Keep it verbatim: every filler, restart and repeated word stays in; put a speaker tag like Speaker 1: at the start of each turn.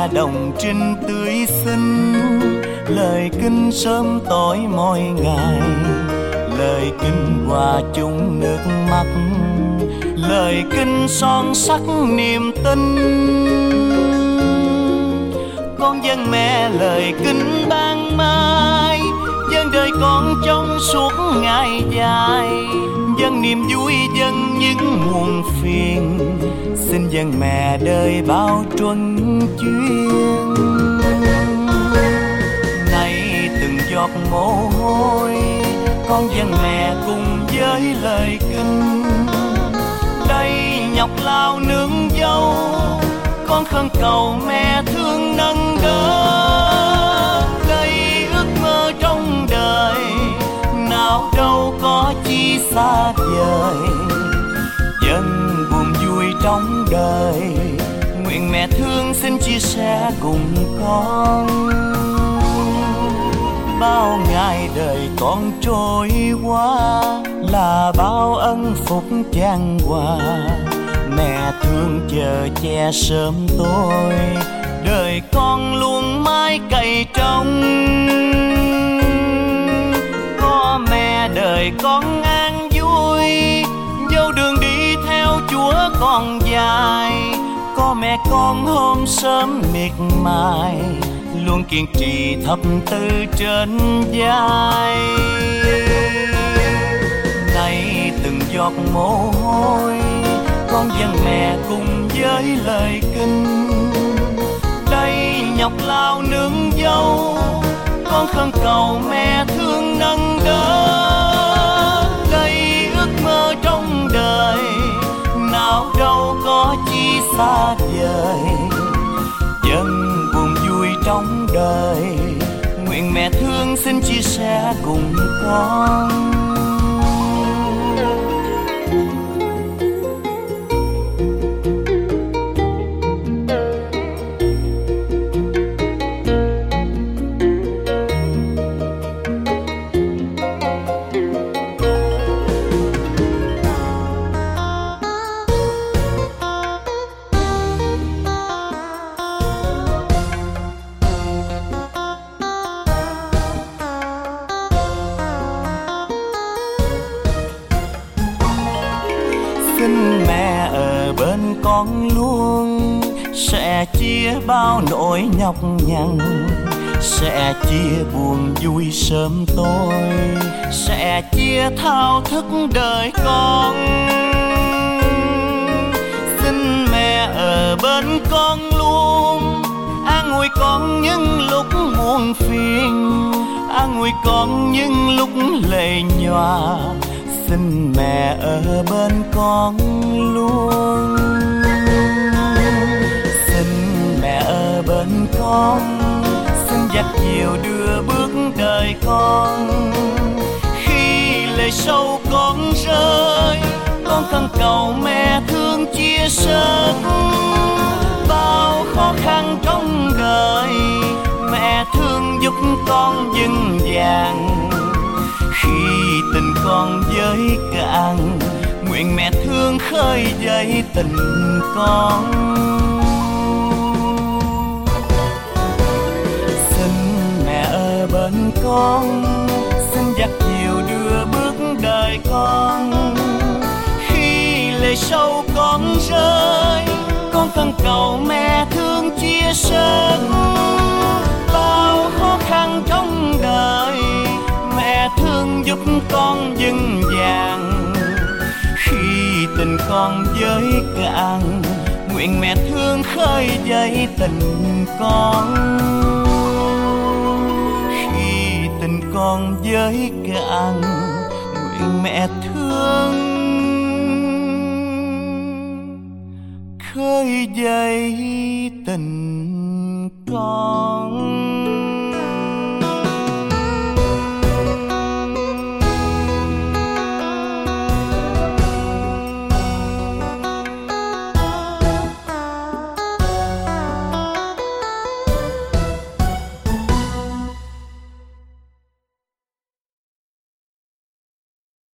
Speaker 1: mẹ đồng trinh tươi xinh, lời kinh sớm tối mỗi ngày, lời kinh hòa chung nước mắt, lời kinh son sắc niềm tin. Con dâng mẹ lời kinh ban mai, dâng đời con trong suốt ngày dài, dâng niềm vui dâng những muộn phiền, xin dâng mẹ đời bao truân chuyên. Này từng giọt mồ hôi, con dâng mẹ cùng với lời kinh. Đây nhọc lao nương dâu, con khấn cầu mẹ thương nâng đỡ. Đây ước mơ trong đời, nào đâu có chi xa vời. Dân buồn vui trong đời, nguyện mẹ thương xin chia sẻ cùng con. Bao ngày đời con trôi qua, là bao ân phúc chan hòa. Mẹ thương chờ che sớm tối, đời con luôn mãi cày trông. Có mẹ đời con an vui, dẫu đường đi theo Chúa còn dài. Có mẹ con hôm sớm miệt mài, luôn kiên trì thập tự trên vai. Này từng giọt mồ hôi, con dâng mẹ cùng với lời kinh. Đây nhọc lao nương dâu, con khấn cầu mẹ thương nâng đỡ. Đây ước mơ trong đời, nào đâu có chi xa vời. Dân buồn vui trong đời, nguyện mẹ thương xin chia sẻ cùng con. Xin mẹ ở bên con luôn, sẽ chia bao nỗi nhọc nhằn, sẽ chia buồn vui sớm tối, sẽ chia thao thức đời con. Xin mẹ ở bên con luôn, an ủi con những lúc muộn phiền, an ủi con những lúc lệ nhòa. Xin mẹ ở bên con luôn, xin mẹ ở bên con, xin dắt dìu đưa bước đời con. Khi lệ sâu con rơi, con khấn cầu mẹ thương chia sớt. Bao khó khăn trong đời, mẹ thương giúp con vững vàng. Khi tình con với cạn, nguyện mẹ thương khơi dậy tình con. Xin mẹ ở bên con, xin dắt dìu đưa bước đời con. Khi lệ sâu con rơi, con khấn cầu mẹ thương chia sớt. Bao khó khăn trong đời, mẹ thương giúp con vững vàng. Khi tình con với cạn, nguyện mẹ thương khơi dậy tình con. Khi tình con với cạn, nguyện mẹ thương khơi dậy tình con.